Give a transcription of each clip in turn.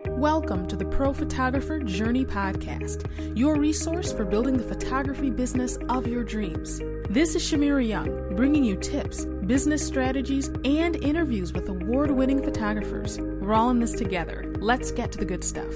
Welcome to the Pro Photographer Journey Podcast, your resource for building the photography business of your dreams. This is Shamira Young, bringing you tips, business strategies, and interviews with award-winning photographers. We're all in this together. Let's get to the good stuff.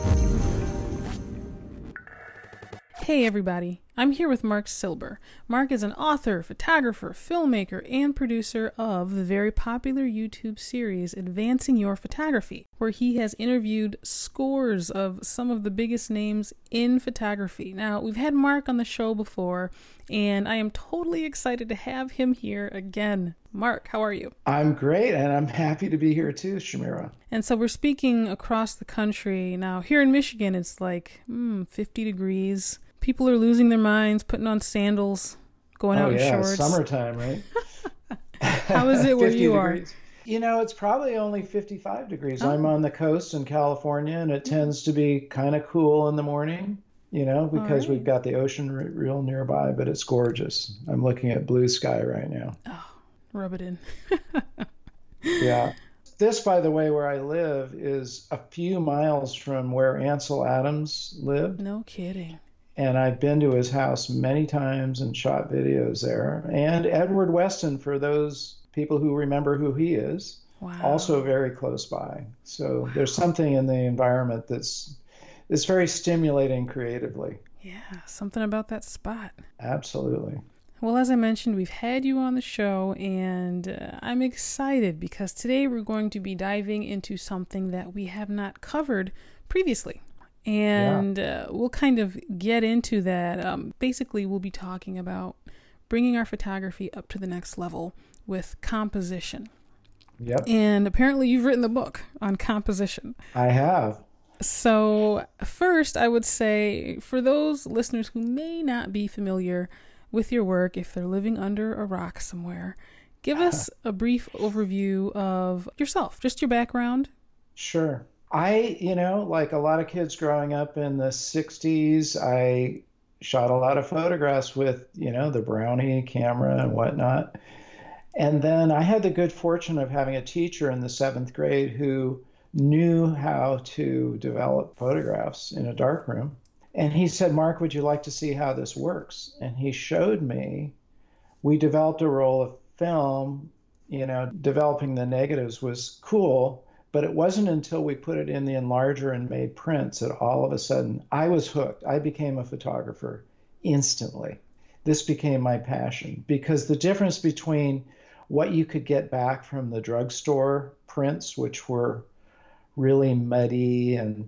Hey everybody, I'm here with Mark Silber. Mark is an author, photographer, filmmaker, and producer of the very popular YouTube series Advancing Your Photography, where he has interviewed scores of some of the biggest names in photography. Now, we've had Mark on the show before, and I am totally excited to have him here again. Mark, how are you? I'm great, and I'm happy to be here too, Shamira. And so we're speaking across the country. Now, here in Michigan, it's like 50 degrees. People are losing their minds, putting on sandals, going out in shorts. Summertime, right? How is it where you degrees. are? You know, it's probably only 55 degrees. I'm on the coast in California, and it tends to be kind of cool in the morning, you know, because we've got the ocean real nearby, but it's gorgeous. I'm looking at blue sky right now. Oh, rub it in. Yeah. This, by the way, where I live is a few miles from where Ansel Adams lived. No kidding. And I've been to his house many times and shot videos there. And Edward Weston, for those people who remember who he is, also very close by. So there's something in the environment that's very stimulating creatively. Yeah, something about that spot. Absolutely. Well, as I mentioned, we've had you on the show, and I'm excited because today we're going to be diving into something that we have not covered previously. And we'll kind of get into that. Basically, we'll be talking about bringing our photography up to the next level with composition. Yep. And apparently you've written the book on composition. I have. So first, I would say for those listeners who may not be familiar with your work, if they're living under a rock somewhere, give us a brief overview of yourself, just your background. Sure. Like a lot of kids growing up in the 60s, I shot a lot of photographs with, the Brownie camera and whatnot. And then I had the good fortune of having a teacher in the 7th grade who knew how to develop photographs in a darkroom. And he said, "Mark, would you like to see how this works?" And he showed me. We developed a roll of film. Developing the negatives was cool. But it wasn't until we put it in the enlarger and made prints that all of a sudden I was hooked. I became a photographer instantly. This became my passion because the difference between what you could get back from the drugstore prints, which were really muddy and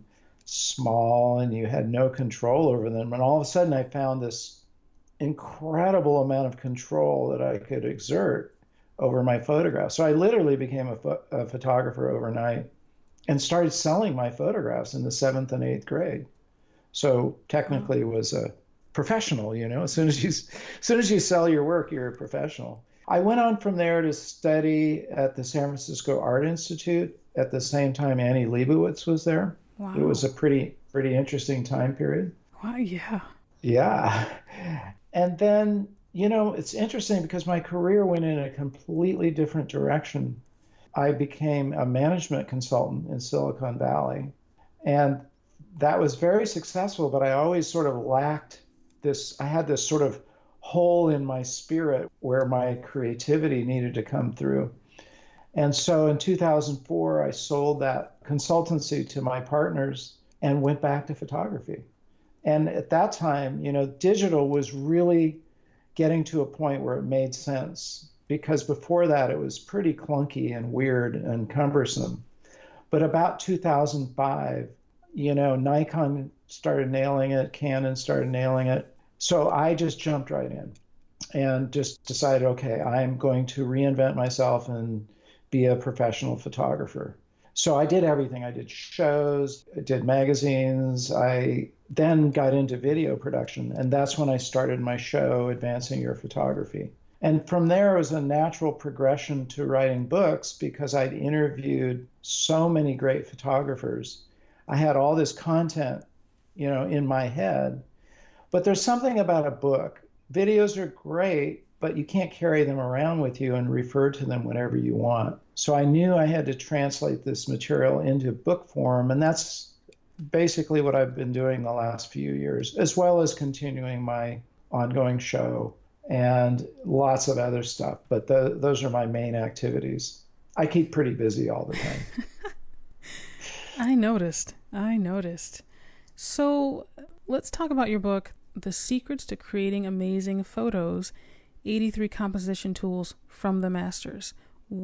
small and you had no control over them, and all of a sudden I found this incredible amount of control that I could exert over my photographs. So I literally became a photographer overnight and started selling my photographs in the 7th and 8th grade. So technically was a professional, as soon as you sell your work, you're a professional. I went on from there to study at the San Francisco Art Institute at the same time Annie Leibovitz was there. Wow. It was a pretty interesting time period. Wow, yeah. Yeah. And then it's interesting because my career went in a completely different direction. I became a management consultant in Silicon Valley, and that was very successful, but I always sort of lacked this. I had this sort of hole in my spirit where my creativity needed to come through. And so in 2004, I sold that consultancy to my partners and went back to photography. And at that time, digital was really getting to a point where it made sense, because before that it was pretty clunky and weird and cumbersome. But about 2005, Nikon started nailing it, Canon started nailing it. So I just jumped right in and just decided, okay, I'm going to reinvent myself and be a professional photographer. So I did everything. I did shows, I did magazines. I then got into video production, and that's when I started my show, Advancing Your Photography. And from there, it was a natural progression to writing books because I'd interviewed so many great photographers. I had all this content, in my head. But there's something about a book. Videos are great, but you can't carry them around with you and refer to them whenever you want. So I knew I had to translate this material into book form, and that's basically what I've been doing the last few years, as well as continuing my ongoing show and lots of other stuff. But those are my main activities. I keep pretty busy all the time. I noticed. So let's talk about your book, The Secrets to Creating Amazing Photos, 83 Composition Tools from the Masters.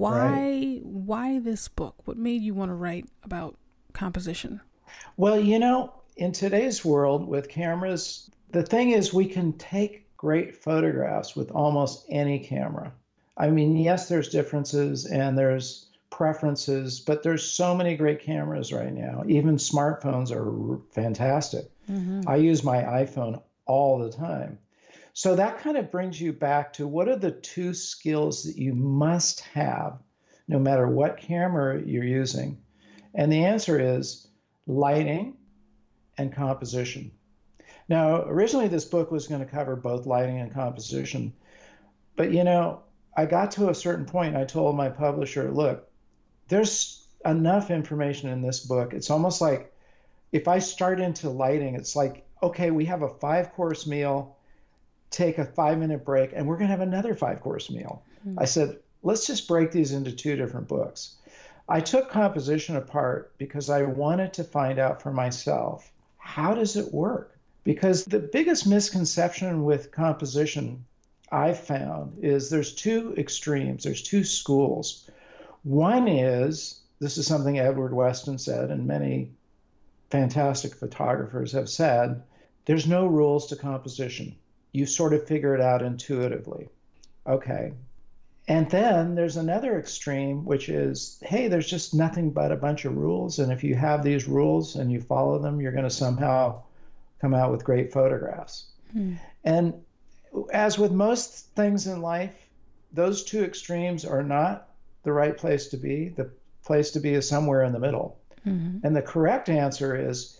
Why this book? What made you want to write about composition? Well, you know, in today's world with cameras, the thing is we can take great photographs with almost any camera. I mean, yes, there's differences and there's preferences, but there's so many great cameras right now. Even smartphones are fantastic. Mm-hmm. I use my iPhone all the time. So that kind of brings you back to what are the two skills that you must have no matter what camera you're using? And the answer is lighting and composition. Now, originally this book was going to cover both lighting and composition, but you know, I got to a certain point and I told my publisher, look, there's enough information in this book. It's almost like if I start into lighting, it's like, okay, we have a 5-course meal, take a 5-minute break, and we're going to have another 5-course meal. Mm-hmm. I said, let's just break these into 2 different books. I took composition apart because I wanted to find out for myself, how does it work? Because the biggest misconception with composition I've found is there's 2 extremes, there's 2 schools. One is, this is something Edward Weston said, and many fantastic photographers have said, there's no rules to composition. You sort of figure it out intuitively. Okay. And then there's another extreme, which is, hey, there's just nothing but a bunch of rules. And if you have these rules and you follow them, you're going to somehow come out with great photographs. And as with most things in life, those 2 extremes are not the right place to be. The place to be is somewhere in the middle. Mm-hmm. And the correct answer is,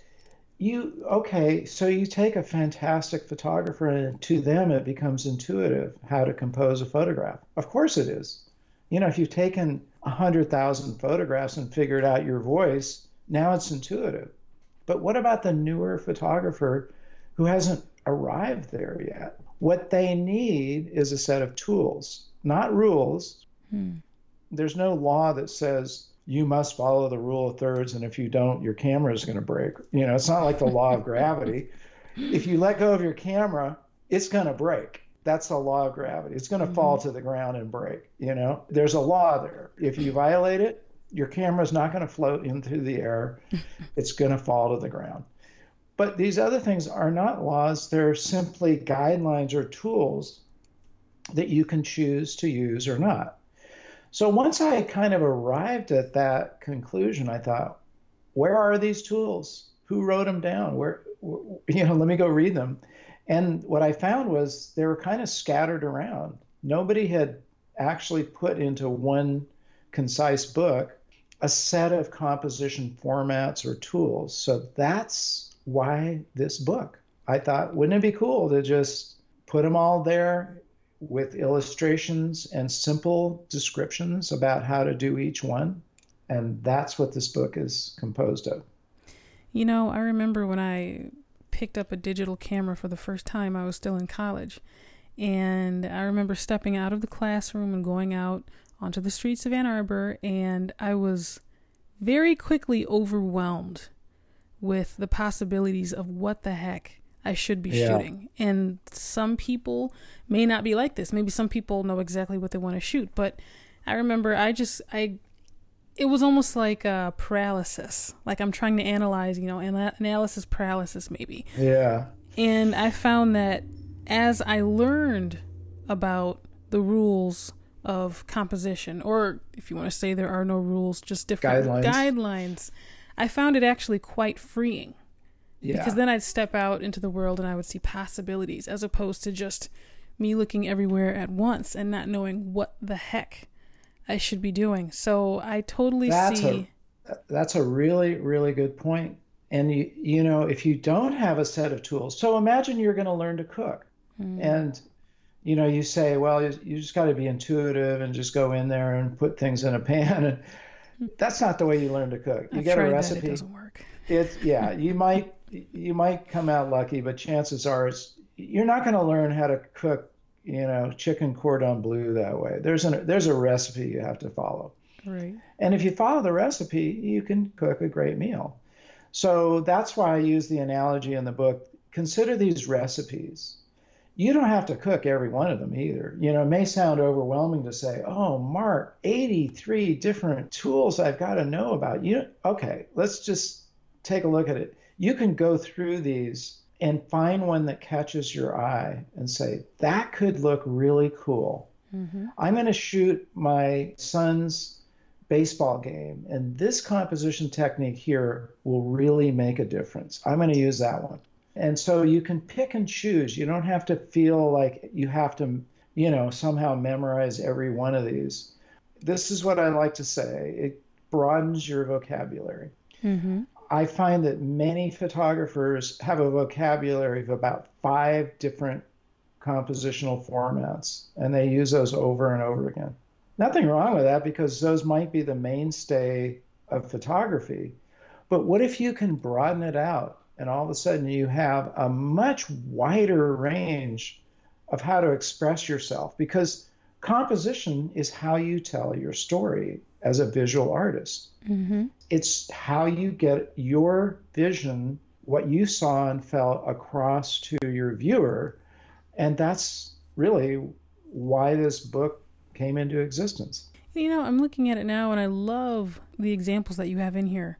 so you take a fantastic photographer and to them it becomes intuitive how to compose a photograph. Of course it is. You know, if you've taken 100,000 photographs and figured out your voice, now it's intuitive. But what about the newer photographer who hasn't arrived there yet? What they need is a set of tools, not rules. There's no law that says you must follow the rule of thirds, and if you don't, your camera is going to break. You know, it's not like the law of gravity. If you let go of your camera, it's going to break. That's the law of gravity. It's going to fall to the ground and break. You know, there's a law there. If you violate it, your camera is not going to float into the air. It's going to fall to the ground. But these other things are not laws. They're simply guidelines or tools that you can choose to use or not. So once I kind of arrived at that conclusion, I thought, where are these tools? Who wrote them down? Let me go read them. And what I found was they were kind of scattered around. Nobody had actually put into one concise book a set of composition formats or tools. So that's why this book. I thought, wouldn't it be cool to just put them all there with illustrations and simple descriptions about how to do each one? And that's what this book is composed of. You know, I remember when I picked up a digital camera for the first time, I was still in college. And I remember stepping out of the classroom and going out onto the streets of Ann Arbor, and I was very quickly overwhelmed with the possibilities of what the heck I should be shooting. And some people may not be like this. Maybe some people know exactly what they want to shoot. But I remember it was almost like a paralysis. Like I'm trying to analyze, analysis paralysis maybe. Yeah. And I found that as I learned about the rules of composition, or if you want to say there are no rules, just different guidelines, I found it actually quite freeing. Yeah. Because then I'd step out into the world and I would see possibilities as opposed to just me looking everywhere at once and not knowing what the heck I should be doing. So I totally see. That's a really, really good point. And you know, if you don't have a set of tools, so imagine you're going to learn to cook. And you say, well, you just got to be intuitive and just go in there and put things in a pan. And that's not the way you learn to cook. You I've get a tried recipe. that. It doesn't work. Yeah, you might come out lucky, but chances are you're not going to learn how to cook, chicken cordon bleu that way. There's a recipe you have to follow. Right. And if you follow the recipe, you can cook a great meal. So that's why I use the analogy in the book. Consider these recipes. You don't have to cook every one of them either. It may sound overwhelming to say, oh, Mark, 83 different tools I've got to know about. Okay, let's just take a look at it. You can go through these and find one that catches your eye and say, that could look really cool. Mm-hmm. I'm going to shoot my son's baseball game, and this composition technique here will really make a difference. I'm going to use that one. And so you can pick and choose. You don't have to feel like you have to, somehow memorize every one of these. This is what I like to say. It broadens your vocabulary. Mm-hmm. I find that many photographers have a vocabulary of about 5 different compositional formats, and they use those over and over again. Nothing wrong with that, because those might be the mainstay of photography. But what if you can broaden it out, and all of a sudden you have a much wider range of how to express yourself? Because composition is how you tell your story as a visual artist. Mm-hmm. It's how you get your vision, what you saw and felt, across to your viewer. And that's really why this book came into existence. I'm looking at it now, and I love the examples that you have in here.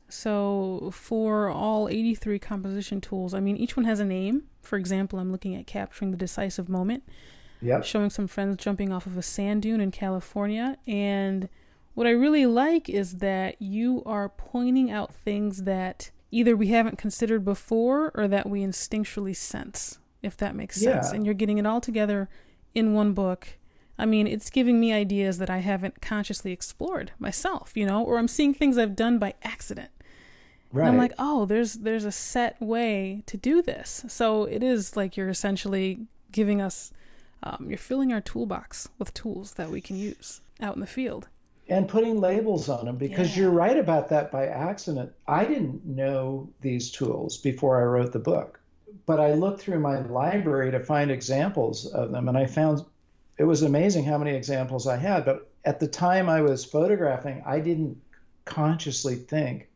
So for all 83 composition tools, each one has a name. For example, I'm looking at capturing the decisive moment, showing some friends jumping off of a sand dune in California. And what I really like is that you are pointing out things that either we haven't considered before or that we instinctually sense, if that makes sense. And you're getting it all together in one book. It's giving me ideas that I haven't consciously explored myself, or I'm seeing things I've done by accident. Right. And I'm like, oh, there's a set way to do this. So it is like you're essentially giving us, you're filling our toolbox with tools that we can use out in the field. And putting labels on them, because you're right about that by accident. I didn't know these tools before I wrote the book, but I looked through my library to find examples of them, and I found it was amazing how many examples I had. But at the time I was photographing, I didn't consciously think,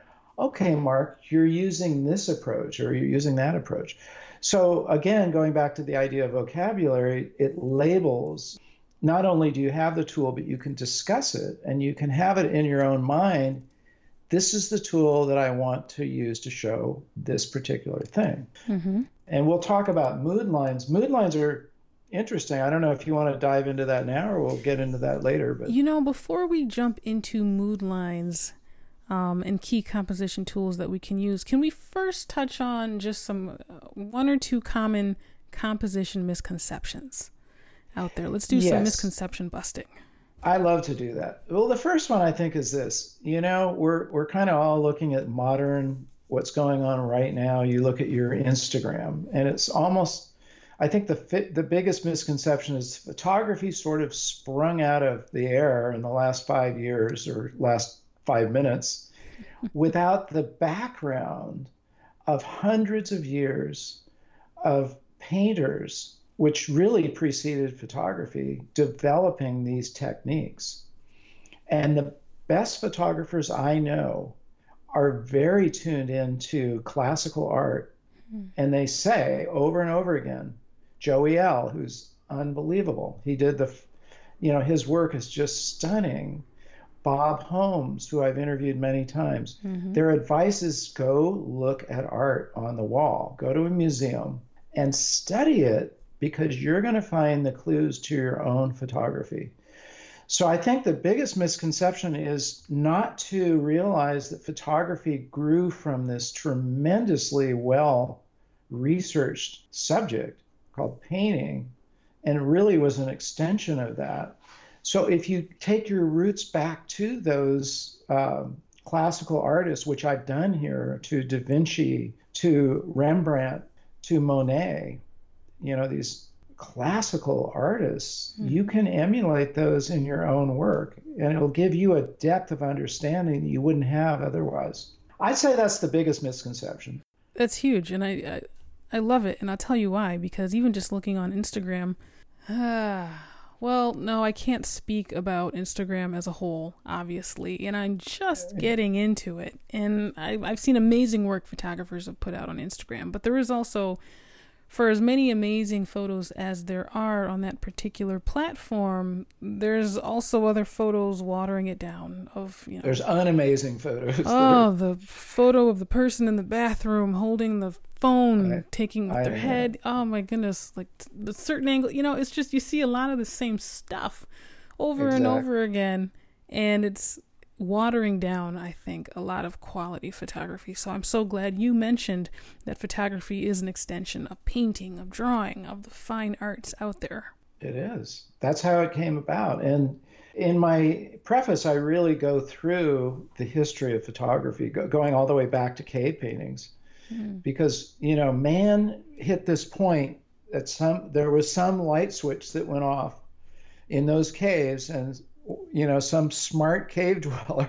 okay, Mark, you're using this approach or you're using that approach. So again, going back to the idea of vocabulary, it labels. Not only do you have the tool, but you can discuss it and you can have it in your own mind. This is the tool that I want to use to show this particular thing. Mm-hmm. And we'll talk about mood lines. Mood lines are interesting. I don't know if you want to dive into that now, or we'll get into that later. But before we jump into mood lines and key composition tools that we can use, can we first touch on just some 1 or 2 common composition misconceptions out there? Let's do some misconception busting. I love to do that. Well, the first one I think is this. We're kind of all looking at modern, what's going on right now. You look at your Instagram, and it's almost, I think the biggest misconception is photography sort of sprung out of the air in the last 5 years or last 5 minutes without the background of hundreds of years of painters, which really preceded photography, developing these techniques. And the best photographers I know are very tuned into classical art. And they say over and over again, Joey L., who's unbelievable. He did his work is just stunning. Bob Holmes, who I've interviewed many times. Mm-hmm. Their advice is go look at art on the wall, go to a museum and study it, because you're going to find the clues to your own photography. So I think the biggest misconception is not to realize that photography grew from this tremendously well-researched subject called painting, and really was an extension of that. So if you take your roots back to those classical artists, which I've done here, to Da Vinci, to Rembrandt, to Monet, these classical artists, you can emulate those in your own work, and it'll give you a depth of understanding that you wouldn't have otherwise. I'd say that's the biggest misconception. That's huge, and I love it, and I'll tell you why. Because even just looking on Instagram, well, no, I can't speak about Instagram as a whole, obviously, and I'm just getting into it. And I've seen amazing work photographers have put out on Instagram, but there is also, for as many amazing photos as there are on that particular platform, there's also other photos watering it down of, you know. There's unamazing photos. Oh, the photo of the person in the bathroom holding the phone, taking with their head. Oh my goodness, like the certain angle, you know, it's just, you see a lot of the same stuff over and over again, and it's watering down, I think, a lot of quality photography. So I'm so glad you mentioned that photography is an extension of painting, of drawing, of the fine arts out there. It is. That's how it came about. And in my preface, I really go through the history of photography, going all the way back to cave paintings, because, you know, man hit this point that there was some light switch that went off in those caves, and you know, some smart cave dweller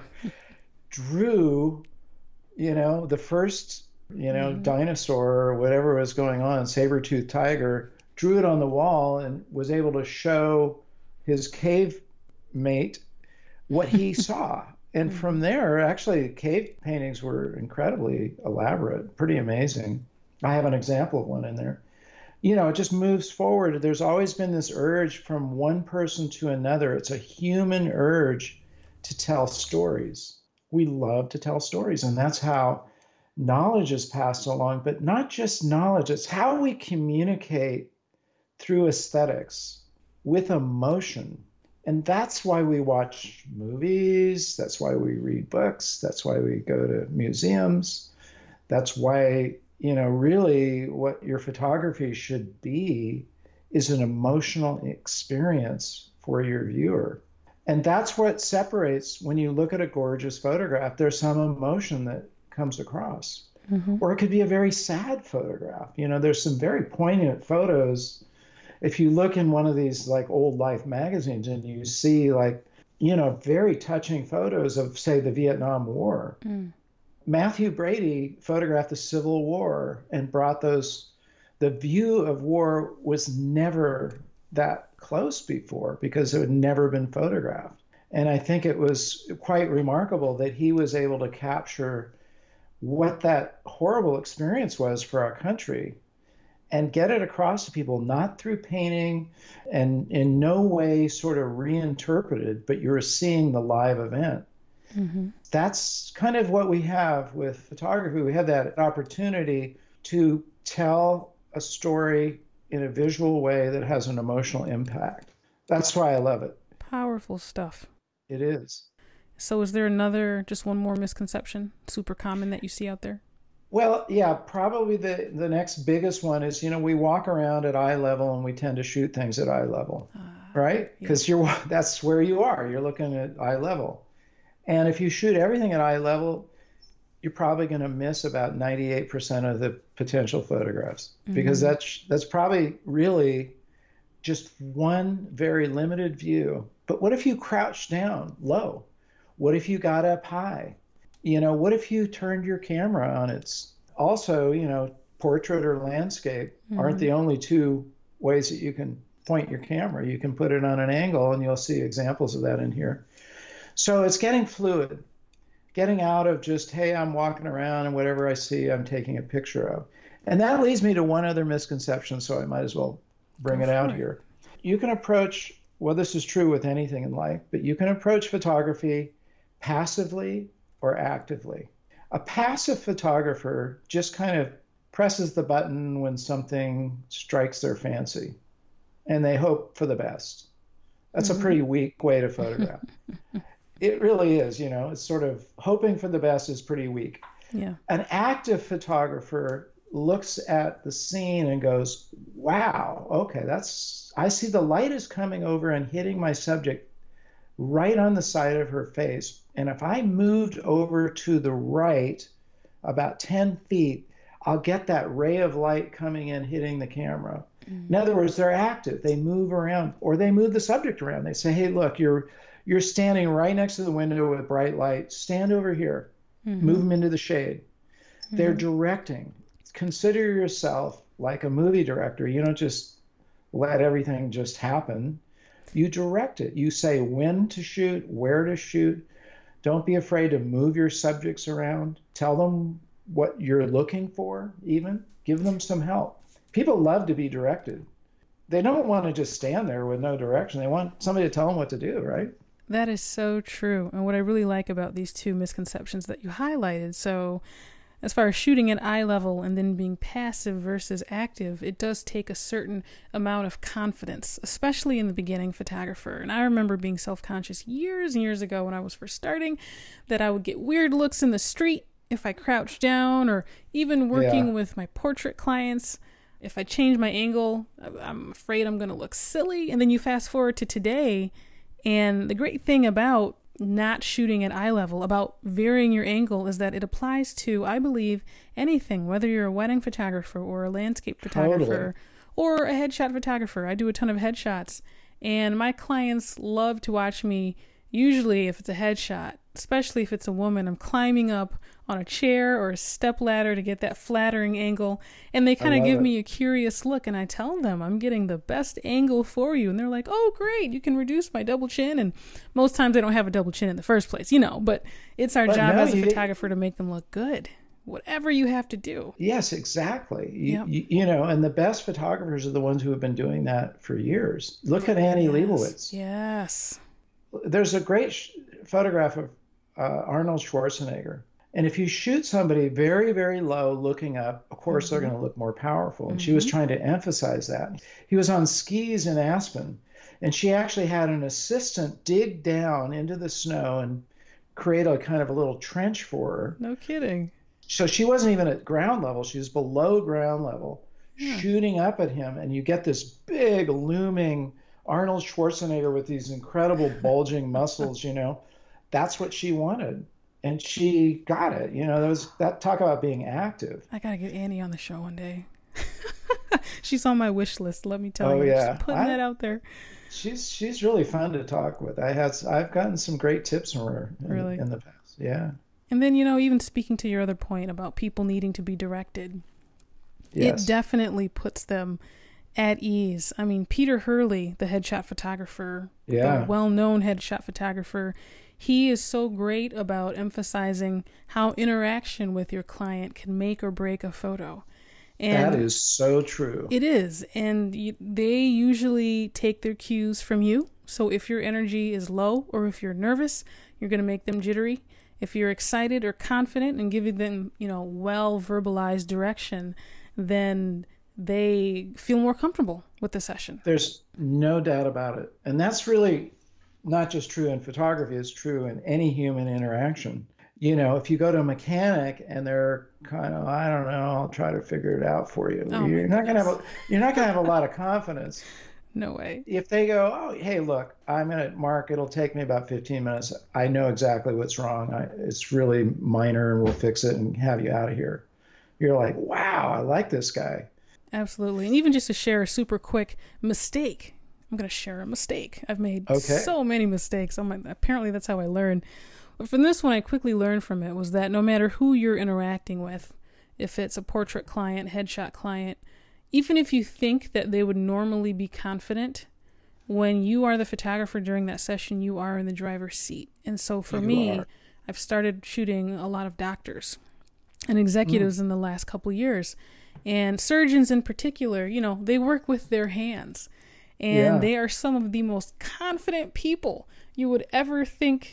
drew, you know, the first, you know, dinosaur or whatever was going on, saber-toothed tiger, drew it on the wall and was able to show his cave mate what he saw. And from there, actually, cave paintings were incredibly elaborate, pretty amazing. I have an example of one in there. You know, it just moves forward. There's always been this urge from one person to another. It's a human urge to tell stories. We love to tell stories, and that's how knowledge is passed along, but not just knowledge. It's how we communicate through aesthetics with emotion. And that's why we watch movies. That's why we read books. That's why we go to museums. That's why, you know, really what your photography should be is an emotional experience for your viewer. And that's what separates, when you look at a gorgeous photograph, there's some emotion that comes across. Or it could be a very sad photograph. You know, there's some very poignant photos. If you look in one of these like old Life magazines and you see like, you know, very touching photos of, say, the Vietnam War. Matthew Brady photographed the Civil War and brought those, the view of war was never that close before because it had never been photographed. And I think it was quite remarkable that he was able to capture what that horrible experience was for our country and get it across to people, not through painting and in no way sort of reinterpreted, but you're seeing the live event. That's kind of what we have with photography. We have that opportunity to tell a story in a visual way that has an emotional impact. That's why I love it. Powerful stuff. It is. So is there just one more misconception, super common, that you see out there? Well, yeah, probably the next biggest one is, you know, we walk around at eye level and we tend to shoot things at eye level, right? Because that's where you are. You're looking at eye level. And if you shoot everything at eye level, you're probably going to miss about 98% of the potential photographs, because that's probably really just one very limited view. But what if you crouched down low? What if you got up high? You know, what if you turned your camera on its, also, you know, portrait or landscape aren't the only two ways that you can point your camera. You can put it on an angle, and you'll see examples of that in here. So it's getting fluid, getting out of just, hey, I'm walking around and whatever I see, I'm taking a picture of. And that leads me to one other misconception, so I might as well bring it out here. You can approach, well, this is true with anything in life, but you can approach photography passively or actively. A passive photographer just kind of presses the button when something strikes their fancy, and they hope for the best. That's a pretty weak way to photograph. It really is, you know, it's sort of hoping for the best is pretty weak. Yeah. An active photographer looks at the scene and goes, wow, okay, I see the light is coming over and hitting my subject right on the side of her face. And if I moved over to the right about 10 feet, I'll get that ray of light coming in, hitting the camera. In Mm-hmm. other words, they're active. They move around, or they move the subject around. They say, "Hey, look, you're standing right next to the window with bright light. Stand over here. Move Mm-hmm. them into the shade." They're Mm-hmm. directing. Consider yourself like a movie director. You don't just let everything just happen. You direct it. You say when to shoot, where to shoot. Don't be afraid to move your subjects around. Tell them what you're looking for, even. Give them some help. People love to be directed. They don't want to just stand there with no direction. They want somebody to tell them what to do, right? That is so true. And what I really like about these two misconceptions that you highlighted, so as far as shooting at eye level and then being passive versus active, it does take a certain amount of confidence, especially in the beginning photographer. And I remember being self-conscious years and years ago when I was first starting, that I would get weird looks in the street if I crouched down, or even Yeah, working with my portrait clients. If I change my angle, I'm afraid I'm going to look silly. And then you fast forward to today, and the great thing about not shooting at eye level, about varying your angle, is that it applies to, I believe, anything, whether you're a wedding photographer or a landscape totally. photographer or a headshot photographer. I do a ton of headshots, and my clients love to watch me. Usually, if it's a headshot, especially if it's a woman, I'm climbing up on a chair or a step ladder to get that flattering angle. And they I kind of love give it. me a curious look, and I tell them I'm getting the best angle for you. And they're like, oh, great, you can reduce my double chin. And most times they don't have a double chin in the first place, but it's our But job no, as a photographer to make them look good, whatever you have to do. yes, exactly. Yep. And the best photographers are the ones who have been doing that for years. Look at Annie Yes. Leibovitz. Yes. There's a great photograph of Arnold Schwarzenegger. And if you shoot somebody very, very low looking up, of course, they're Mm-hmm. going to look more powerful. And she was Mm-hmm. trying to emphasize that. He was on skis in Aspen, and she actually had an assistant dig down into the snow and create a kind of a little trench for her. No kidding. So she wasn't even at ground level, she was below ground level, Yeah. shooting up at him. And you get this big, looming Arnold Schwarzenegger with these incredible bulging muscles. That's what she wanted. And she got it. That talk about being active. I gotta get Annie on the show one day. She's on my wish list, let me tell Oh you. Just yeah. putting that out there. She's really fun to talk with. I've gotten some great tips from her Really. in the past. Yeah. And then, even speaking to your other point about people needing to be directed, it Yes. definitely puts them at ease. I mean, Peter Hurley, the headshot photographer, the Yeah. well-known headshot photographer, he is so great about emphasizing how interaction with your client can make or break a photo. That And is so true. it is. And they usually take their cues from you. So if your energy is low or if you're nervous, you're going to make them jittery. If you're excited or confident and giving them, well verbalized direction, then they feel more comfortable with the session. There's no doubt about it. And that's really not just true in photography, it's true in any human interaction. If you go to a mechanic and they're kind of, I don't know, I'll try to figure it out for you. Oh my goodness. You're not gonna have a lot of confidence. No way. If they go, oh, hey, look, Mark, it'll take me about 15 minutes. I know exactly what's wrong. It's really minor and we'll fix it and have you out of here. You're like, wow, I like this guy. Absolutely. And even just to share a super quick mistake, I'm going to share a mistake. I've made Okay. so many mistakes. Apparently that's how I learn. But from this one, I quickly learned from it was that no matter who you're interacting with, if it's a portrait client, headshot client, even if you think that they would normally be confident, when you are the photographer during that session, you are in the driver's seat. And so for You me, are. I've started shooting a lot of doctors and executives in the last couple years. And surgeons in particular, they work with their hands. And Yeah. they are some of the most confident people you would ever think,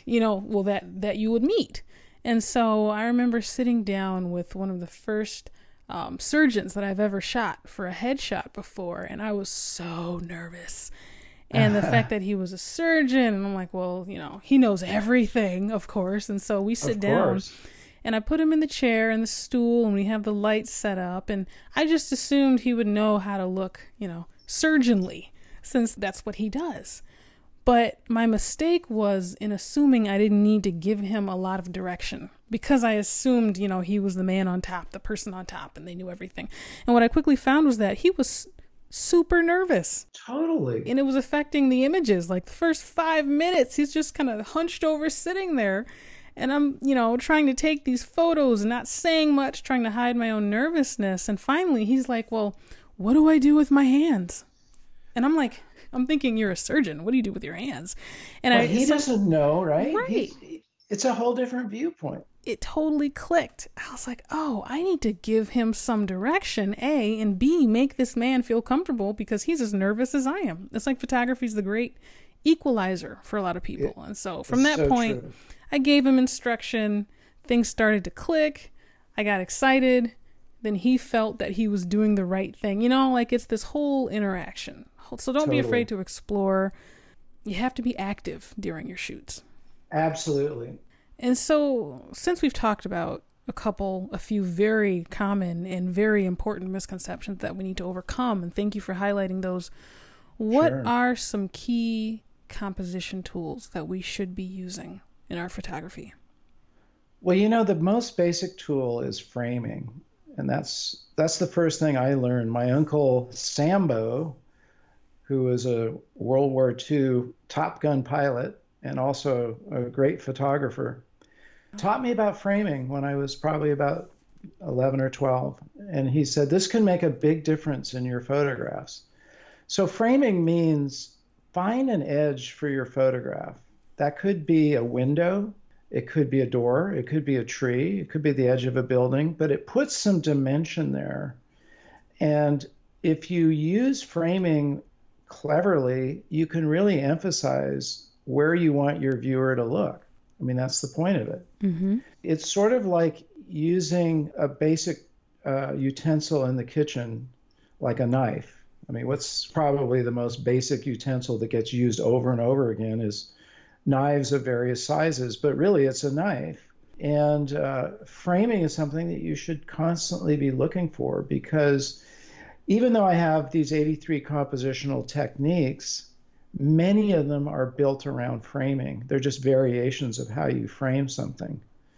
that you would meet. And so I remember sitting down with one of the first surgeons that I've ever shot for a headshot before, and I was so nervous. And the fact that he was a surgeon, and I'm like, well, he knows everything, of course. And so we sit Of down, course. and I put him in the chair and the stool, and we have the lights set up, and I just assumed he would know how to look, surgeonly, since that's what he does. But my mistake was in assuming I didn't need to give him a lot of direction, because I assumed, he was the man on top, the person on top, and they knew everything. And what I quickly found was that he was super nervous. Totally. And it was affecting the images. Like the first 5 minutes, he's just kind of hunched over sitting there. And I'm, trying to take these photos and not saying much, trying to hide my own nervousness. And finally, he's like, well, what do I do with my hands? And I'm like, I'm thinking you're a surgeon. What do you do with your hands? And he doesn't know, right? Right. It's a whole different viewpoint. It totally clicked. I was like, oh, I need to give him some direction, A, and B, make this man feel comfortable, because he's as nervous as I am. It's like photography is the great equalizer for a lot of people. And so from that point, true. I gave him instruction. Things started to click. I got excited. Then he felt that he was doing the right thing. It's this whole interaction. So don't be afraid to explore. You have to be active during your shoots. Absolutely. And so since we've talked about a few very common and very important misconceptions that we need to overcome, and thank you for highlighting those, what are some key composition tools that we should be using in our photography? Well, the most basic tool is framing. And that's the first thing I learned. My uncle Sambo, who was a World War II Top Gun pilot and also a great photographer, taught me about framing when I was probably about 11 or 12. And he said, this can make a big difference in your photographs. So framing means find an edge for your photograph. That could be a window. It could be a door. It could be a tree. It could be the edge of a building, but it puts some dimension there. And if you use framing cleverly, you can really emphasize where you want your viewer to look. I mean, that's the point of it. Mm-hmm. It's sort of like using a basic utensil in the kitchen, like a knife. I mean, what's probably the most basic utensil that gets used over and over again is knives of various sizes, but really it's a knife. And framing is something that you should constantly be looking for, because even though I have these 83 compositional techniques, many of them are built around framing. They're just variations of how you frame something.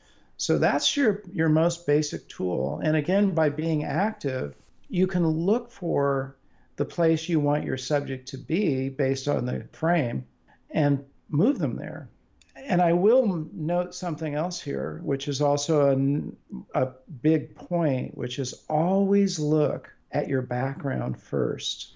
So that's your most basic tool. And again, by being active, you can look for the place you want your subject to be based on the frame and move them there. And I will note something else here, which is also a big point, which is always look at your background first.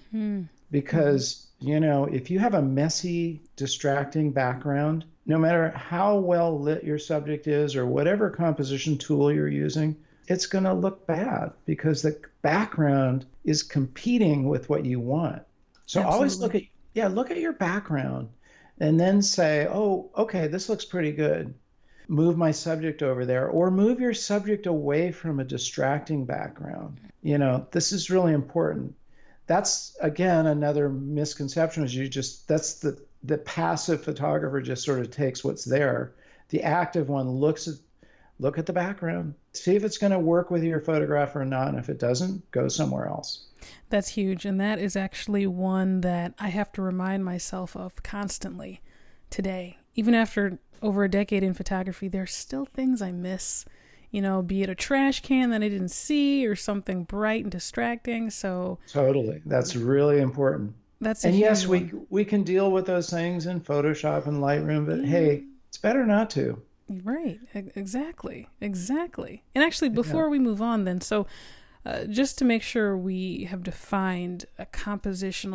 Because, if you have a messy, distracting background, no matter how well lit your subject is or whatever composition tool you're using, it's going to look bad because the background is competing with what you want. So Absolutely. Always look at your background and then say, oh, okay, this looks pretty good. Move my subject over there, or move your subject away from a distracting background. This is really important. That's, again, another misconception is that's the passive photographer just sort of takes what's there. The active one look at the background, see if it's going to work with your photograph or not. And if it doesn't, go somewhere else. That's huge. And that is actually one that I have to remind myself of constantly today. Even after over a decade in photography, there's still things I miss, be it a trash can that I didn't see or something bright and distracting. So totally. That's really important. And yes, we can deal with those things in Photoshop and Lightroom, but hey, it's better not to. Right. Exactly. And actually, before we move on then, so just to make sure we have defined a composition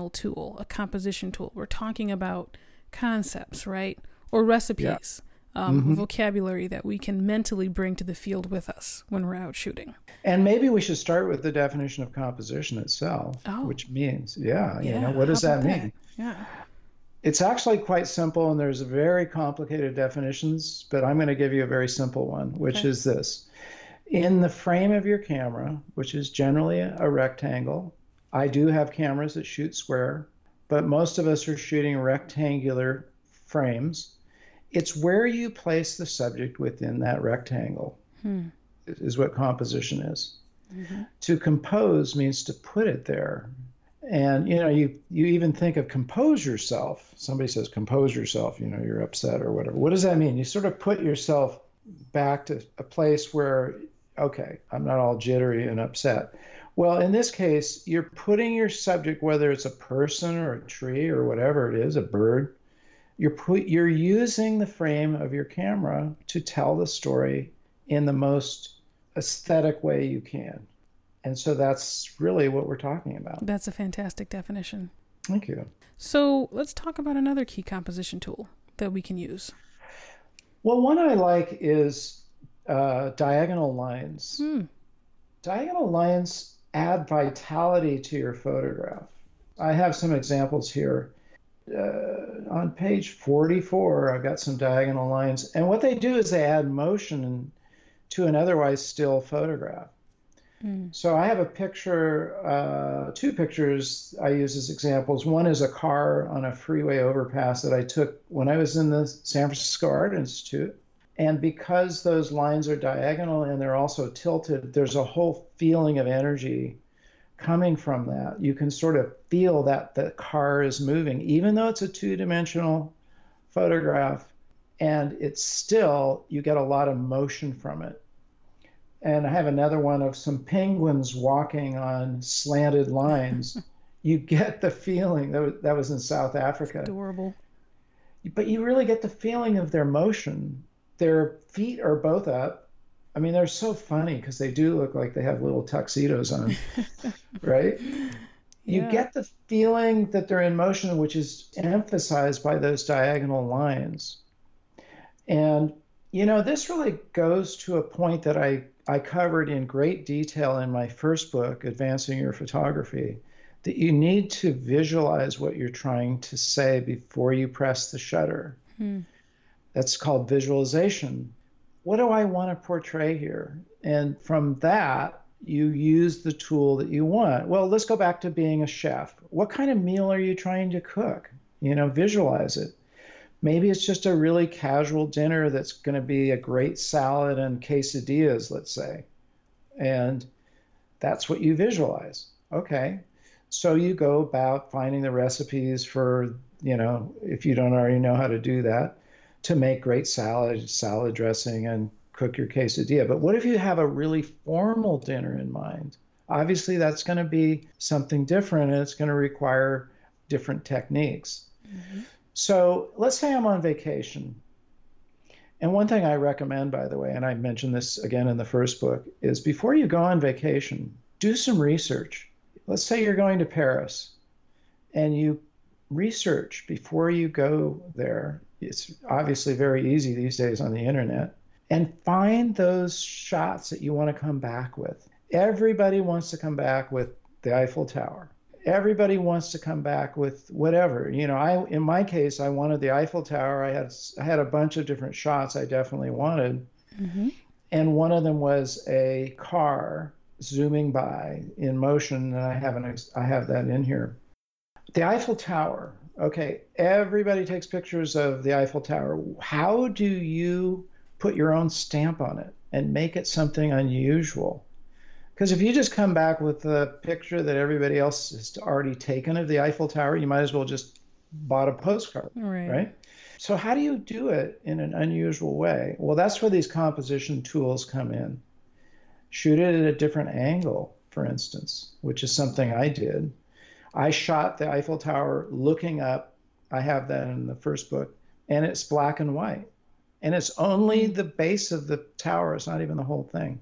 tool, we're talking about concepts, right? Or recipes, vocabulary that we can mentally bring to the field with us when we're out shooting. And maybe we should start with the definition of composition itself, which means, what does that mean? Yeah. It's actually quite simple, and there's very complicated definitions, but I'm going to give you a very simple one, which is this. In the frame of your camera, which is generally a rectangle, I do have cameras that shoot square, but most of us are shooting rectangular frames. It's where you place the subject within that rectangle is what composition is. Mm-hmm. To compose means to put it there. And you even think of compose yourself. Somebody says compose yourself, you're upset or whatever. What does that mean? You sort of put yourself back to a place where, okay, I'm not all jittery and upset. Well, in this case, you're putting your subject, whether it's a person or a tree or whatever it is, a bird, you're using the frame of your camera to tell the story in the most aesthetic way you can. And so that's really what we're talking about. That's a fantastic definition. Thank you. So let's talk about another key composition tool that we can use. Well, one I like is diagonal lines. Diagonal lines add vitality to your photograph. I have some examples here. On page 44, I've got some diagonal lines. And what they do is they add motion to an otherwise still photograph. So I have a picture, two pictures I use as examples. One is a car on a freeway overpass that I took when I was in the San Francisco Art Institute. And because those lines are diagonal and they're also tilted, there's a whole feeling of energy coming from that. You can sort of feel that the car is moving, even though it's a two-dimensional photograph, and it's still, you get a lot of motion from it. And I have another one of some penguins walking on slanted lines. You get the feeling, that was in South Africa. Adorable. But you really get the feeling of their motion. Their feet are both up. I mean, they're so funny because they do look like they have little tuxedos on, right? You get the feeling that they're in motion, which is emphasized by those diagonal lines. And, this really goes to a point that I covered in great detail in my first book, Advancing Your Photography, that you need to visualize what you're trying to say before you press the shutter. That's called visualization. What do I want to portray here? And from that, you use the tool that you want. Well, let's go back to being a chef. What kind of meal are you trying to cook? Visualize it. Maybe it's just a really casual dinner that's going to be a great salad and quesadillas, let's say. And that's what you visualize. Okay. So you go about finding the recipes for, if you don't already know how to do that, to make great salad dressing, and cook your quesadilla. But what if you have a really formal dinner in mind? Obviously, that's going to be something different, and it's going to require different techniques. So let's say I'm on vacation. And one thing I recommend, by the way, and I mentioned this again in the first book, is before you go on vacation, do some research. Let's say you're going to Paris, and you research before you go there. It's obviously very easy these days on the internet. And find those shots that you want to come back with. Everybody wants to come back with the Eiffel Tower. Everybody wants to come back with whatever. In my case, I wanted the Eiffel Tower. I had a bunch of different shots I definitely wanted. And one of them was a car zooming by in motion, and I have that in here. The Eiffel Tower. Okay, everybody takes pictures of the Eiffel Tower. How do you put your own stamp on it and make it something unusual? Because if you just come back with a picture that everybody else has already taken of the Eiffel Tower, you might as well just bought a postcard, right? So how do you do it in an unusual way? Well, that's where these composition tools come in. Shoot it at a different angle, for instance, which is something I did. I shot the Eiffel Tower looking up. I have that in the first book, and it's black and white. And it's only the base of the tower. It's not even the whole thing.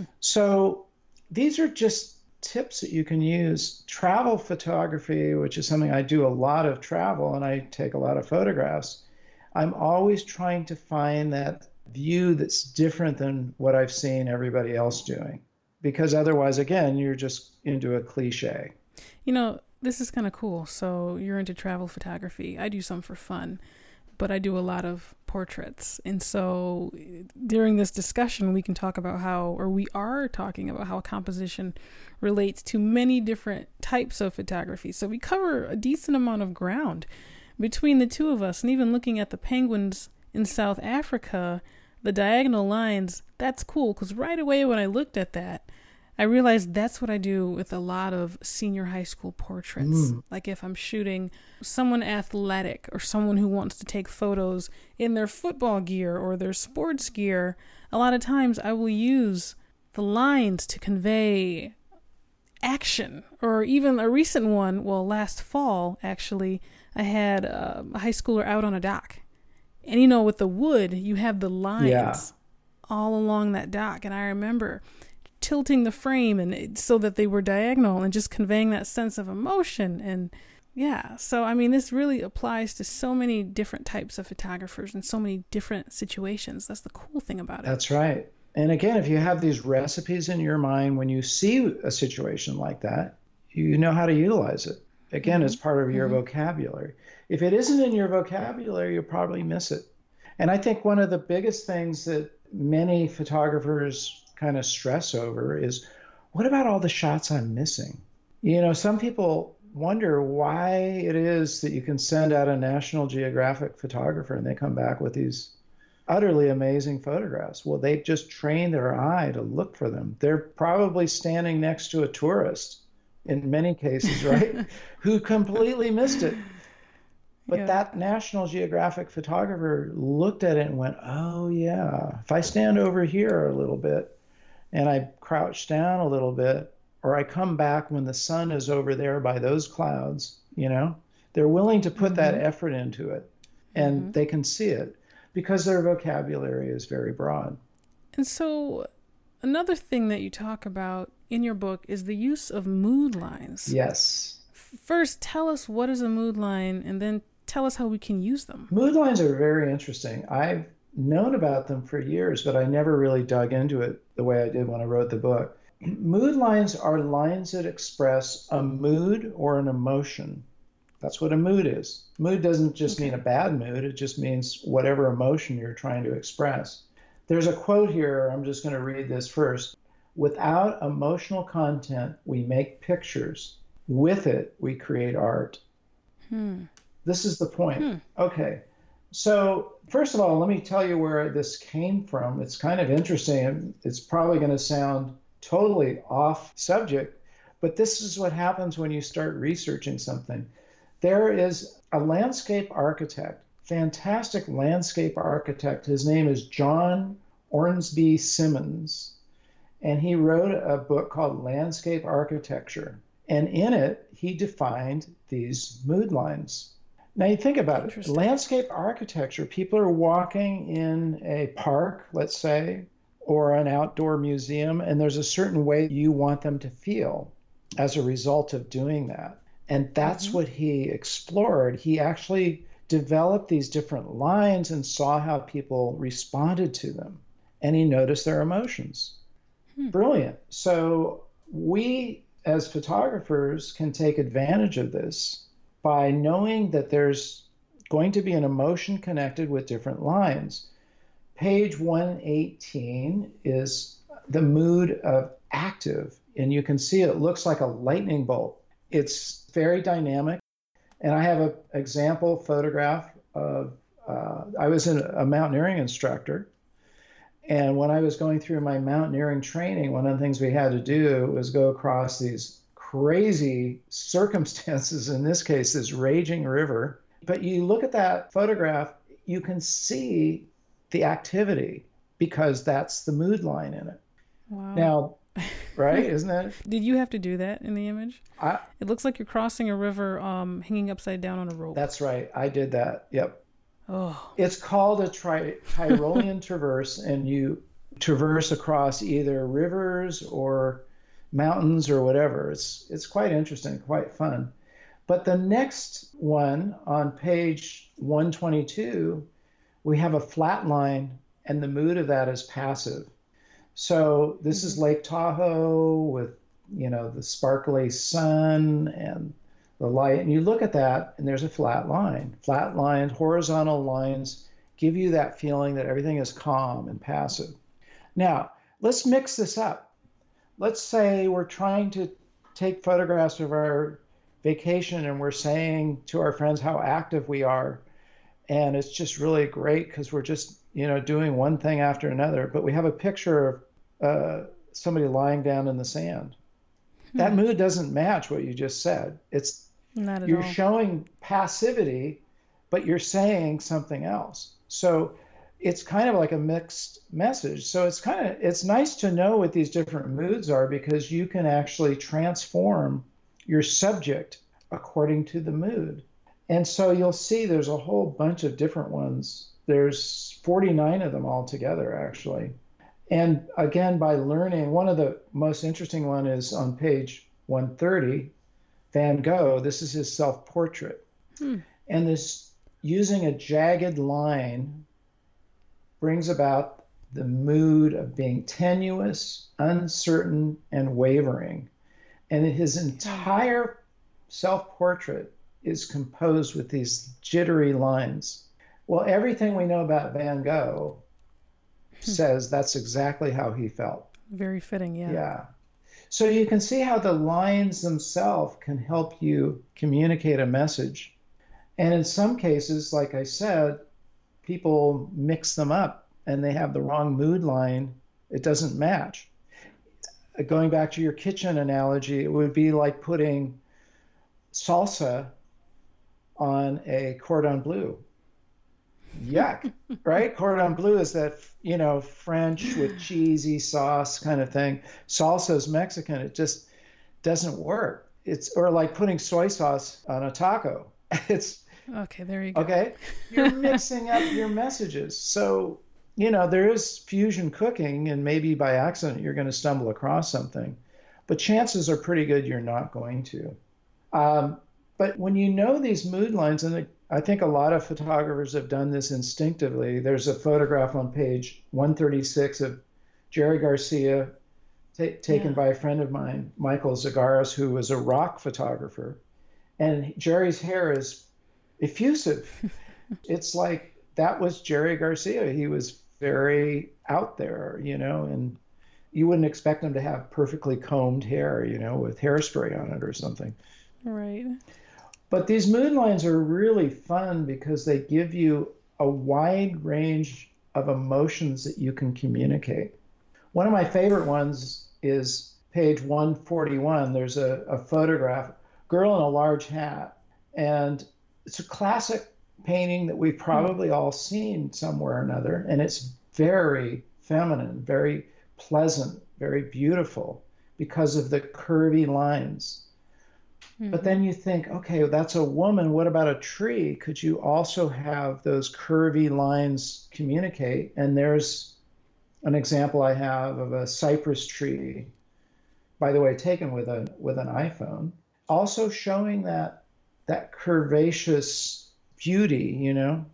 So these are just tips that you can use. Travel photography, which is something I do a lot of travel, and I take a lot of photographs. I'm always trying to find that view that's different than what I've seen everybody else doing. Because otherwise, again, you're just into a cliche. This is kind of cool. So you're into travel photography. I do some for fun, but I do a lot of portraits. And so during this discussion, we can talk about we are talking about how composition relates to many different types of photography. So we cover a decent amount of ground between the two of us. And even looking at the penguins in South Africa, the diagonal lines, that's cool. Because right away when I looked at that, I realized that's what I do with a lot of senior high school portraits. Mm. Like if I'm shooting someone athletic or someone who wants to take photos in their football gear or their sports gear, a lot of times I will use the lines to convey action. Or even a recent one, well, last fall, actually, I had a high schooler out on a dock. And you know, with the wood, you have the lines all along that dock. And I remember tilting the frame and so that they were diagonal and just conveying that sense of emotion. And yeah, so I mean, this really applies to so many different types of photographers and so many different situations. That's the cool thing about it. That's right. And again, if you have these recipes in your mind, when you see a situation like that, you know how to utilize it. Again, it's part of your vocabulary. If it isn't in your vocabulary, you'll probably miss it. And I think one of the biggest things that many photographers kind of stress over is, what about all the shots I'm missing? You know, some people wonder why it is that you can send out a National Geographic photographer and they come back with these utterly amazing photographs. Well, they just train their eye to look for them. They're probably standing next to a tourist in many cases, right? Who completely missed it. But that National Geographic photographer looked at it and went, oh yeah, if I stand over here a little bit and I crouch down a little bit, or I come back when the sun is over there by those clouds, you know, they're willing to put that effort into it, and they can see it because their vocabulary is very broad. And so another thing that you talk about in your book is the use of mood lines. Yes. First, tell us what is a mood line, and then tell us how we can use them. Mood lines are very interesting. I've known about them for years, but I never really dug into it the way I did when I wrote the book. Mood lines are lines that express a mood or an emotion. That's what a mood is. Mood doesn't just mean a bad mood. It just means whatever emotion you're trying to express. There's a quote here. I'm just going to read this first. Without emotional content, we make pictures. With it, we create art. This is the point. Okay. So first of all, let me tell you where this came from. It's kind of interesting. It's probably going to sound totally off subject, but this is what happens when you start researching something. There is a landscape architect, fantastic landscape architect. His name is John Ormsby Simmons, and he wrote a book called Landscape Architecture. And in it, he defined these mood lines. Now you think about it, landscape architecture, people are walking in a park, let's say, or an outdoor museum, and there's a certain way you want them to feel as a result of doing that. And that's what he explored. He actually developed these different lines and saw how people responded to them. And he noticed their emotions. Brilliant. So we, as photographers, can take advantage of this by knowing that there's going to be an emotion connected with different lines. Page 118 is the mood of active, and you can see it looks like a lightning bolt. It's very dynamic, and I have an example photograph of, I was a mountaineering instructor, and when I was going through my mountaineering training, one of the things we had to do was go across these crazy circumstances, in this case, this raging river. But you look at that photograph, you can see the activity because that's the mood line in it. Wow. Now, right? Isn't that? Did you have to do that in the image? It looks like you're crossing a river hanging upside down on a rope. That's right. I did that. Yep. Oh. It's called a Tyrolean traverse, and you traverse across either rivers or mountains or whatever. It's quite interesting, quite fun. But the next one on page 122, we have a flat line, and the mood of that is passive. So this is Lake Tahoe with, you know, the sparkly sun and the light. And you look at that, and there's a flat line. Flat lines, horizontal lines give you that feeling that everything is calm and passive. Now, let's mix this up. Let's say we're trying to take photographs of our vacation, and we're saying to our friends how active we are. And it's just really great because we're just, you know, doing one thing after another. But we have a picture of somebody lying down in the sand. That mood doesn't match what you just said. It's Not at you're all. showing passivity, but you're saying something else. So it's kind of like a mixed message. So it's nice to know what these different moods are because you can actually transform your subject according to the mood. And so you'll see there's a whole bunch of different ones. There's 49 of them altogether, actually. And again, by learning, one of the most interesting one is on page 130, Van Gogh. This is his self-portrait. And this using a jagged line brings about the mood of being tenuous, uncertain, and wavering. And his entire self-portrait is composed with these jittery lines. Well, everything we know about Van Gogh says that's exactly how he felt. Very fitting, yeah. Yeah. So you can see how the lines themselves can help you communicate a message. And in some cases, like I said, people mix them up and they have the wrong mood line. It doesn't match. Going back to your kitchen analogy, it would be like putting salsa on a cordon bleu. Yuck, right? Cordon bleu is that, French with cheesy sauce kind of thing. Salsa is Mexican. It just doesn't work. Or like putting soy sauce on a taco. It's Okay, there you go. okay. You're mixing up your messages. So, there is fusion cooking, and maybe by accident you're going to stumble across something, but chances are pretty good you're not going to. But when you know these mood lines, and I think a lot of photographers have done this instinctively. There's a photograph on page 136 of Jerry Garcia, taken by a friend of mine, Michael Zagaris, who was a rock photographer. And Jerry's hair is effusive. It's like that was Jerry Garcia. He was very out there, and you wouldn't expect him to have perfectly combed hair, with hairspray on it or something. Right. But these mood lines are really fun because they give you a wide range of emotions that you can communicate. One of my favorite ones is page 141. There's a photograph, girl in a large hat. And it's a classic painting that we've probably all seen somewhere or another. And it's very feminine, very pleasant, very beautiful because of the curvy lines. But then you think, okay, that's a woman. What about a tree? Could you also have those curvy lines communicate? And there's an example I have of a cypress tree, by the way, taken with an iPhone, also showing that curvaceous beauty.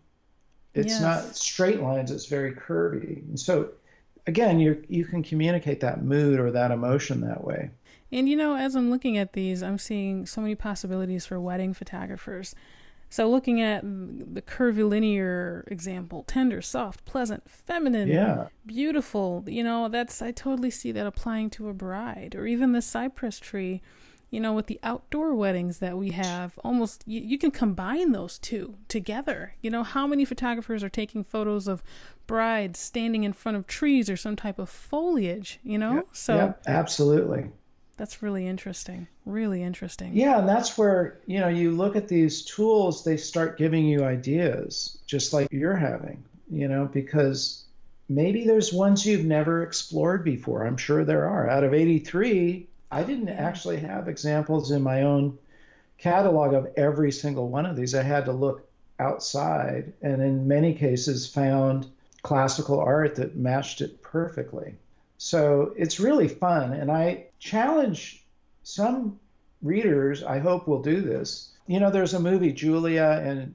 It's Yes. not straight lines; it's very curvy. And so, again, you can communicate that mood or that emotion that way. And as I'm looking at these, I'm seeing so many possibilities for wedding photographers. So looking at the curvilinear example, tender, soft, pleasant, feminine, beautiful, I totally see that applying to a bride. Or even the cypress tree, with the outdoor weddings that we have, almost you can combine those two together. How many photographers are taking photos of brides standing in front of trees or some type of foliage, So absolutely. that's really interesting. Really interesting. Yeah, and that's where, you look at these tools, they start giving you ideas, just like you're having, because maybe there's ones you've never explored before. I'm sure there are. Out of 83, I didn't actually have examples in my own catalog of every single one of these. I had to look outside and in many cases found classical art that matched it perfectly. So it's really fun. And I challenge some readers, I hope will do this. There's a movie, Julie and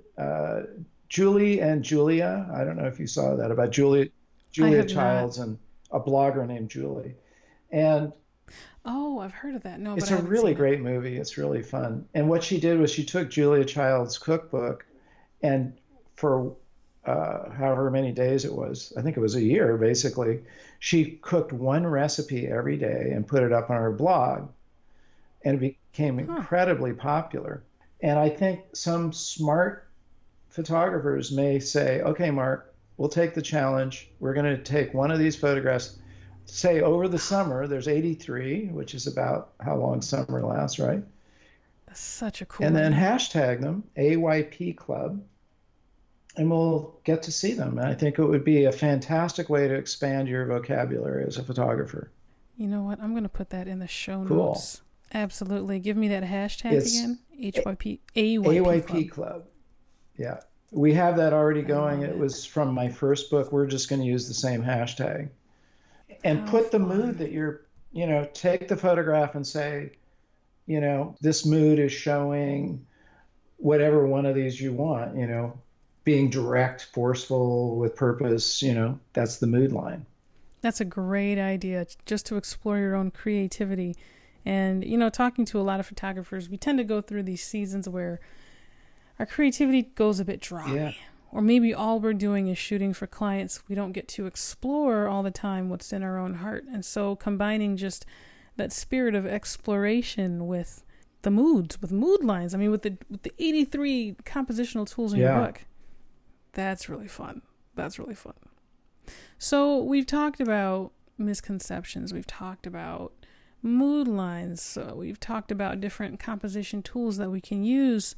Julia. I don't know if you saw that, about Julia Childs and a blogger named Julie. And oh, I've heard of that. No, it's but a really great movie. It's really fun. And what she did was she took Julia Child's cookbook and for however many days it was, I think it was a year basically, she cooked one recipe every day and put it up on her blog. And it became incredibly popular. And I think some smart photographers may say, okay, Mark, we'll take the challenge. We're going to take one of these photographs. say over the summer, there's 83, which is about how long summer lasts, right? That's such a cool And then idea. hashtag them AYP Club, and we'll get to see them. And I think it would be a fantastic way to expand your vocabulary as a photographer. You know what? I'm going to put that in the show Cool. notes. Absolutely. Give me that hashtag It's again. HYP, AYP AYP Club. Club. Yeah. We have that already I going. love It it. was from my first book. We're just going to use the same hashtag and How put the mood fun. that take the photograph and say, this mood is showing whatever one of these you want, being direct, forceful, with purpose, that's the mood line. That's a great idea, just to explore your own creativity. And, talking to a lot of photographers, we tend to go through these seasons where our creativity goes a bit Yeah. dry. Or maybe all we're doing is shooting for clients. We don't get to explore all the time what's in our own heart. And so combining just that spirit of exploration with the moods, with mood lines, I mean, with the 83 compositional tools in your Yeah. book, that's really fun. That's really fun. So we've talked about misconceptions. We've talked about mood lines. So we've talked about different composition tools that we can use.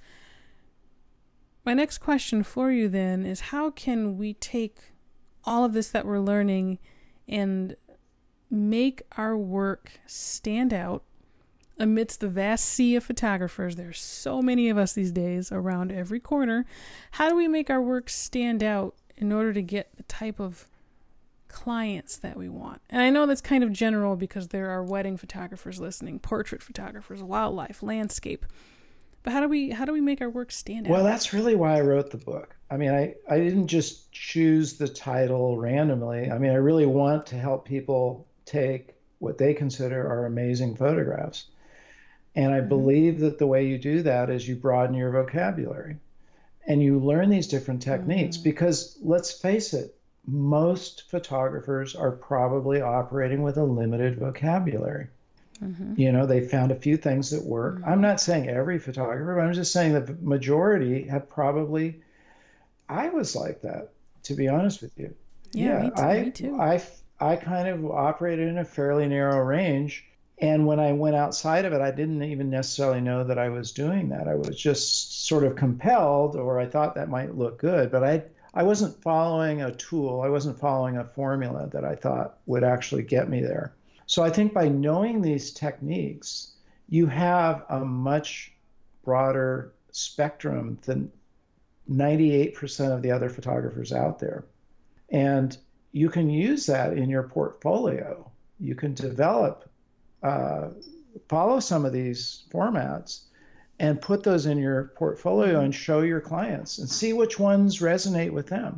My next question for you then is, how can we take all of this that we're learning and make our work stand out amidst the vast sea of photographers? There's so many of us these days around every corner. How do we make our work stand out in order to get the type of clients that we want? And I know that's kind of general because there are wedding photographers listening, portrait photographers, wildlife, landscape. But how do we make our work stand Well, out? that's really why I wrote the book. I mean, I didn't just choose the title randomly. I mean, I really want to help people take what they consider are amazing photographs. And I Mm-hmm. believe that the way you do that is you broaden your vocabulary and you learn these different techniques Mm-hmm. because let's face it, most photographers are probably operating with a limited vocabulary. Mm-hmm. They found a few things that work. I'm Mm-hmm. not saying every photographer, but I'm just saying that the majority have probably, I was like that, to be honest with you. Yeah, Yeah, me too. I kind of operated in a fairly narrow range. And when I went outside of it, I didn't even necessarily know that I was doing that. I was just sort of compelled, or I thought that might look good, but I wasn't following a tool. I wasn't following a formula that I thought would actually get me there. So I think by knowing these techniques, you have a much broader spectrum than 98% of the other photographers out there. And you can use that in your portfolio. You can develop, uh, follow some of these formats and put those in your portfolio Mm-hmm. and show your clients and see which ones resonate with them.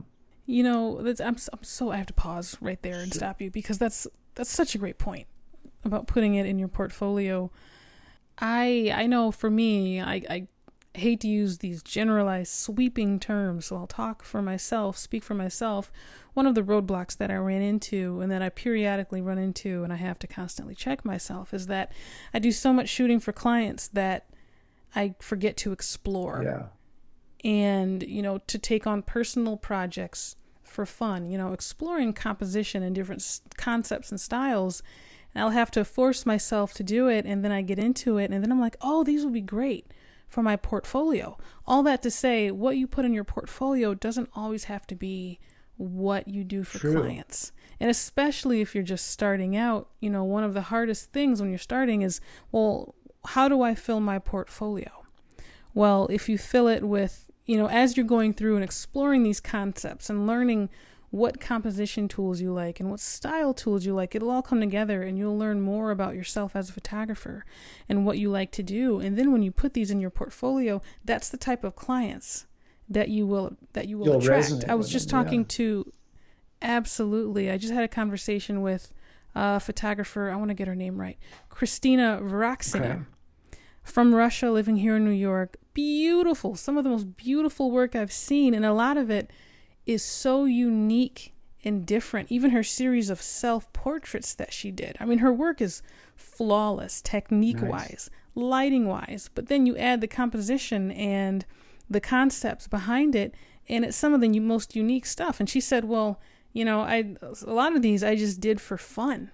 I have to pause right there and stop you because that's such a great point about putting it in your portfolio. I know for me, I hate to use these generalized sweeping terms, so I'll speak for myself. One of the roadblocks that I ran into and that I periodically run into and I have to constantly check myself is that I do so much shooting for clients that I forget to explore Yeah. and, to take on personal projects for fun, exploring composition and different concepts and styles. And I'll have to force myself to do it. And then I get into it. And then I'm like, oh, these would be great for my portfolio. All that to say, what you put in your portfolio doesn't always have to be what you do for True. clients. And especially if you're just starting out, one of the hardest things when you're starting is, well, how do I fill my portfolio? Well, if you fill it with, as you're going through and exploring these concepts and learning what composition tools you like and what style tools you like, it'll all come together and you'll learn more about yourself as a photographer and what you like to do. And then when you put these in your portfolio, that's the type of clients that you will You'll attract. resonate I was with just them. Yeah. talking to Absolutely. I just had a conversation with a photographer. I want to get her name right. Christina Varaxina. Okay. From Russia, living here in New York. Beautiful. Some of the most beautiful work I've seen. And a lot of it is so unique and different. Even her series of self-portraits that she did. I mean, her work is flawless, technique-wise, lighting-wise. But then you add the composition and the concepts behind it, and it's some of the most unique stuff. And she said, well, a lot of these I just did for fun.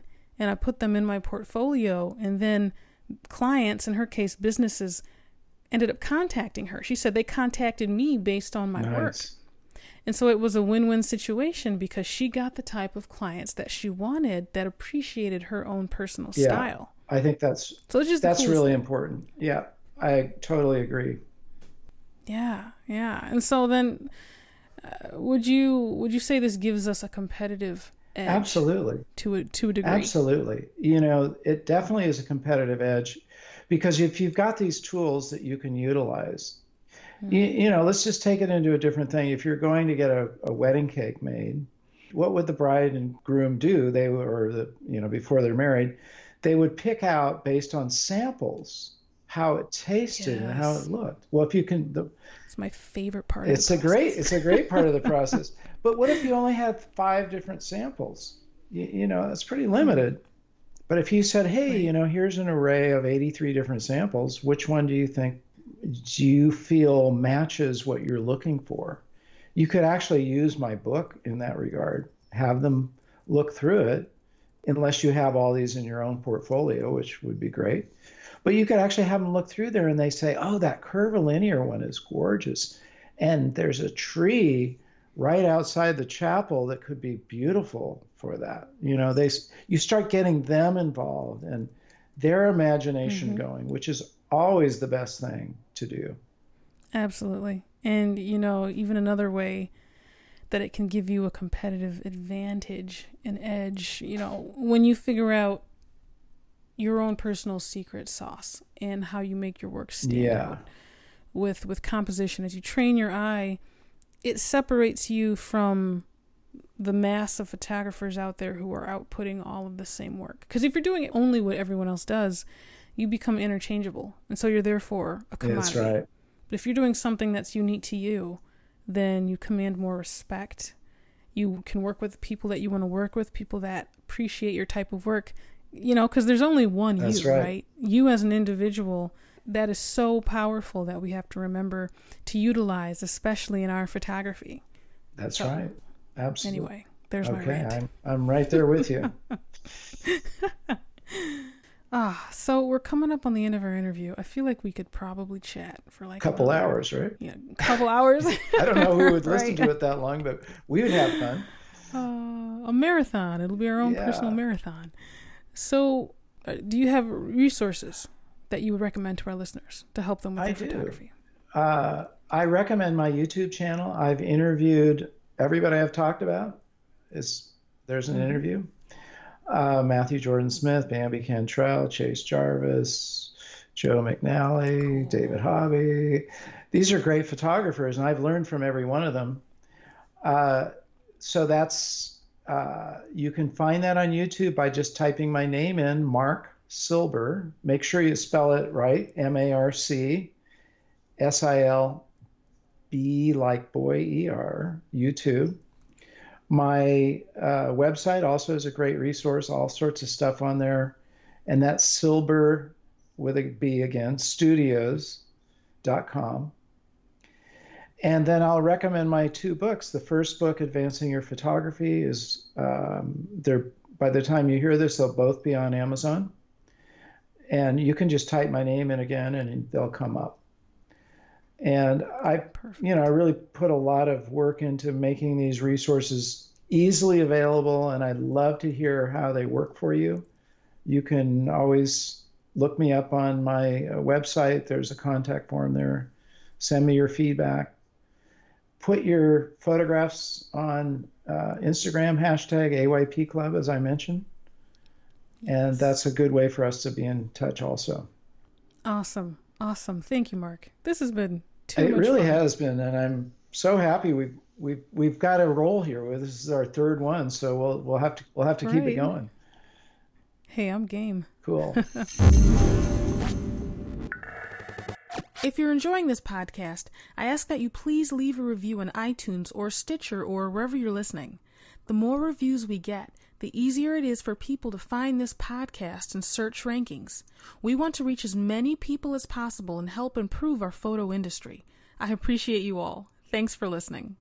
and I put them in my portfolio, and then clients, in her case businesses, ended up contacting her. She said they contacted me based on my work. And so it was a win-win situation because she got the type of clients that she wanted that appreciated her own personal style. I think that's really important. Yeah, I totally agree. Yeah. And so then would you say this gives us a competitive edge? Absolutely. To a degree. Absolutely. It definitely is a competitive edge because if you've got these tools that you can utilize, let's just take it into a different thing. If you're going to get a wedding cake made, what would the bride and groom do? Before they're married, they would pick out based on samples how it tasted and how it looked. Well, if you can, it's my favorite part. It's a great part of the process. But what if you only had 5 different samples? That's pretty limited. But if you said, hey, here's an array of 83 different samples, which one do you feel matches what you're looking for? You could actually use my book in that regard, have them look through it, unless you have all these in your own portfolio, which would be great. But you could actually have them look through there and they say, oh, that curvilinear one is gorgeous. And there's a tree right outside the chapel that could be beautiful for that. You start getting them involved and their imagination going, which is always the best thing to do. Absolutely. And, even another way that it can give you a competitive advantage, an edge, when you figure out your own personal secret sauce and how you make your work stand out with composition. As you train your eye, it separates you from the mass of photographers out there who are outputting all of the same work. Because if you're doing only what everyone else does, you become interchangeable. And so you're therefore a commodity. That's right. But if you're doing something that's unique to you, then you command more respect. You can work with people that you want to work with, people that appreciate your type of work. Because there's only one you, right? You as an individual, that is so powerful that we have to remember to utilize, especially in our photography. That's right. Absolutely. Anyway, there's my rant. I'm right there with you. So we're coming up on the end of our interview. I feel like we could probably chat for like a couple hours, right? Yeah, a couple hours. I don't know who would listen to it that long, but we would have fun. A marathon. It'll be our own personal marathon. So, do you have resources that you would recommend to our listeners to help them with their photography? I recommend my YouTube channel. I've interviewed everybody I've talked about. There's an interview. Matthew Jordan Smith, Bambi Cantrell, Chase Jarvis, Joe McNally, David Hobby. These are great photographers, and I've learned from every one of them. So that's you can find that on YouTube by just typing my name in, Mark Silber. Make sure you spell it right, MarcSilb, like boy, ER, YouTube. My website also is a great resource, all sorts of stuff on there. And that's Silber, with a B again, studios.com. And then I'll recommend my 2 books. The first book, Advancing Your Photography, is by the time you hear this, they'll both be on Amazon. And you can just type my name in again and they'll come up. And I really put a lot of work into making these resources easily available, and I'd love to hear how they work for you. You can always look me up on my website. There's a contact form there. Send me your feedback. Put your photographs on Instagram, hashtag AYP Club, as I mentioned. And that's a good way for us to be in touch also. Awesome. Thank you, Mark. This has been too much fun. It really has been, and I'm so happy we've got a roll here. This is our 3rd one, so we'll have to keep it going. Hey, I'm game. Cool. If you're enjoying this podcast, I ask that you please leave a review on iTunes or Stitcher or wherever you're listening. The more reviews we get, the easier it is for people to find this podcast and search rankings. We want to reach as many people as possible and help improve our photo industry. I appreciate you all. Thanks for listening.